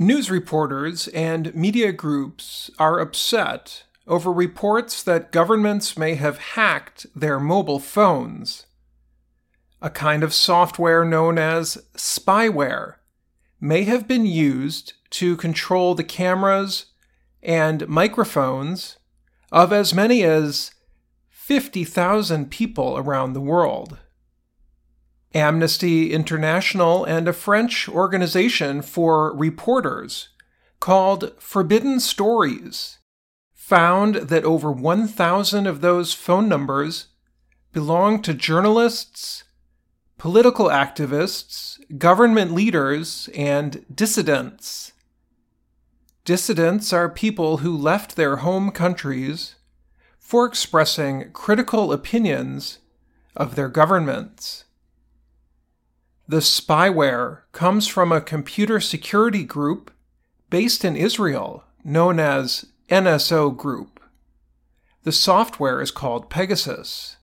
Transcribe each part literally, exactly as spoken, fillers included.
News reporters and media groups are upset over reports that governments may have hacked their mobile phones. A kind of software known as spyware may have been used to control the cameras and microphones of as many as fifty thousand people around the world. Amnesty International and a French organization for reporters called Forbidden Stories found that over one thousand of those phone numbers belong to journalists, political activists, government leaders, and dissidents. Dissidents are people who left their home countries for expressing critical opinions of their governments. The spyware comes from a computer security group based in Israel known as N S O Group. The software is called Pegasus.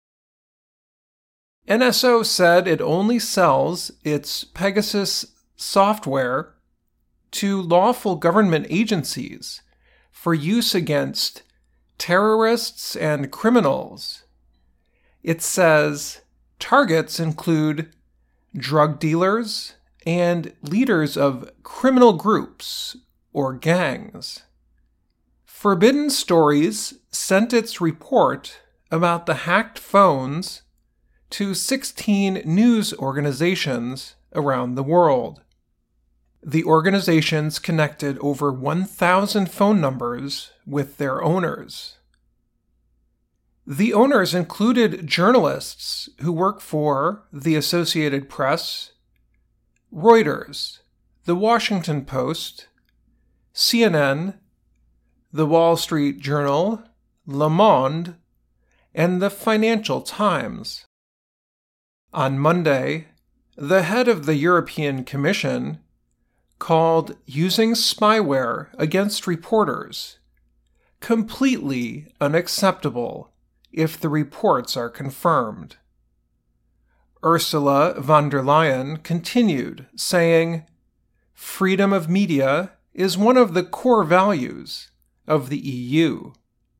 N S O said it only sells its Pegasus software to lawful government agencies for use against terrorists and criminals. It says targets include drug dealers and leaders of criminal groups or gangs. Forbidden Stories sent its report about the hacked phones to sixteen news organizations around the world. The organizations connected over one thousand phone numbers with their owners. The owners included journalists who work for the Associated Press, Reuters, The Washington Post, C N N, The Wall Street Journal, Le Monde, and the Financial Times. On Monday, the head of the European Commission called using spyware against reporters completely unacceptable if the reports are confirmed. Ursula von der Leyen continued, saying, "Freedom of media is one of the core values of the E U."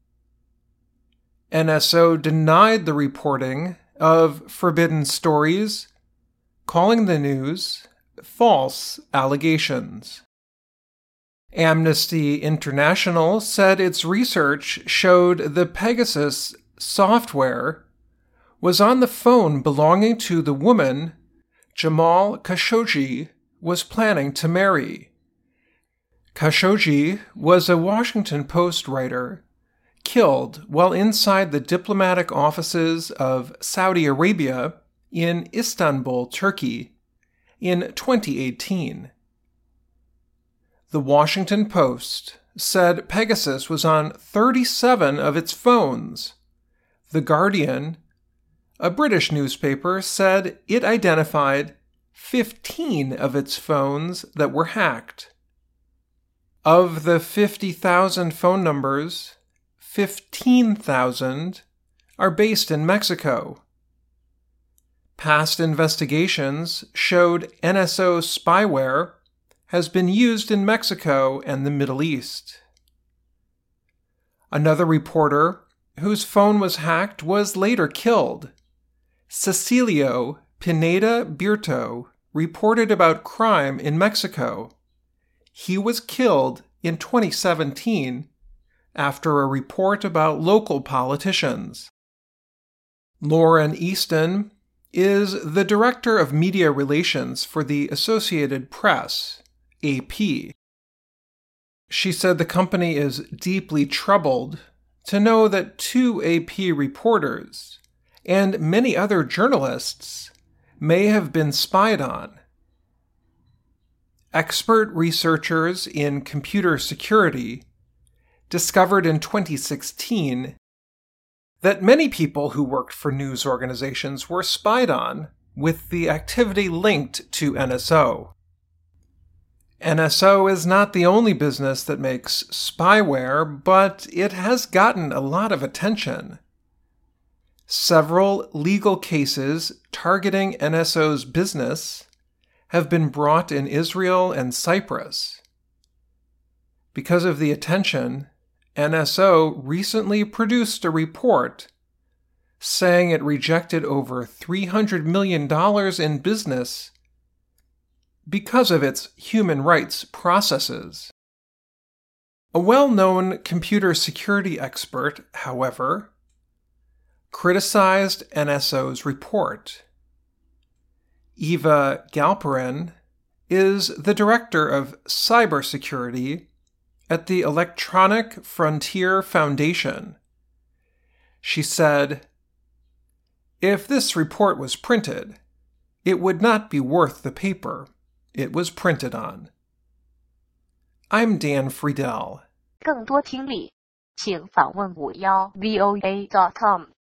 N S O denied the reporting of Forbidden Stories, calling the news false allegations. Amnesty International said its research showed the Pegasus software was on the phone belonging to the woman Jamal Khashoggi was planning to marry. Khashoggi was a Washington Post writer killed while inside the diplomatic offices of Saudi Arabia in Istanbul, Turkey, in twenty eighteen. The Washington Post said Pegasus was on thirty-seven of its phones. The Guardian, a British newspaper, said it identified fifteen of its phones that were hacked. Of the fifty thousand phone numbers, fifteen thousand are based in Mexico. Past investigations showed N S O spyware has been used in Mexico and the Middle East. Another reporter whose phone was hacked was later killed. Cecilio Pineda Birto reported about crime in Mexico. He was killed in twenty seventeen after a report about local politicians. Lauren Easton is the Director of Media Relations for the Associated Press, A P. She said the company is deeply troubled to know that two A P reporters and many other journalists may have been spied on. Expert researchers in computer security discovered in twenty sixteen that many people who worked for news organizations were spied on with the activity linked to N S O. N S O is not the only business that makes spyware, but it has gotten a lot of attention. Several legal cases targeting N S O's business have been brought in Israel and Cyprus. Because of the attention, N S O recently produced a report saying it rejected over three hundred million dollars in business because of its human rights processes. A well-known computer security expert, however, criticized N S O's report. Eva Galperin is the director of cybersecurity at the Electronic Frontier Foundation. She said, "If this report was printed, it would not be worth the paper it was printed on." I'm Dan Friedel. 更多听力，请访问五幺 V O A dot com。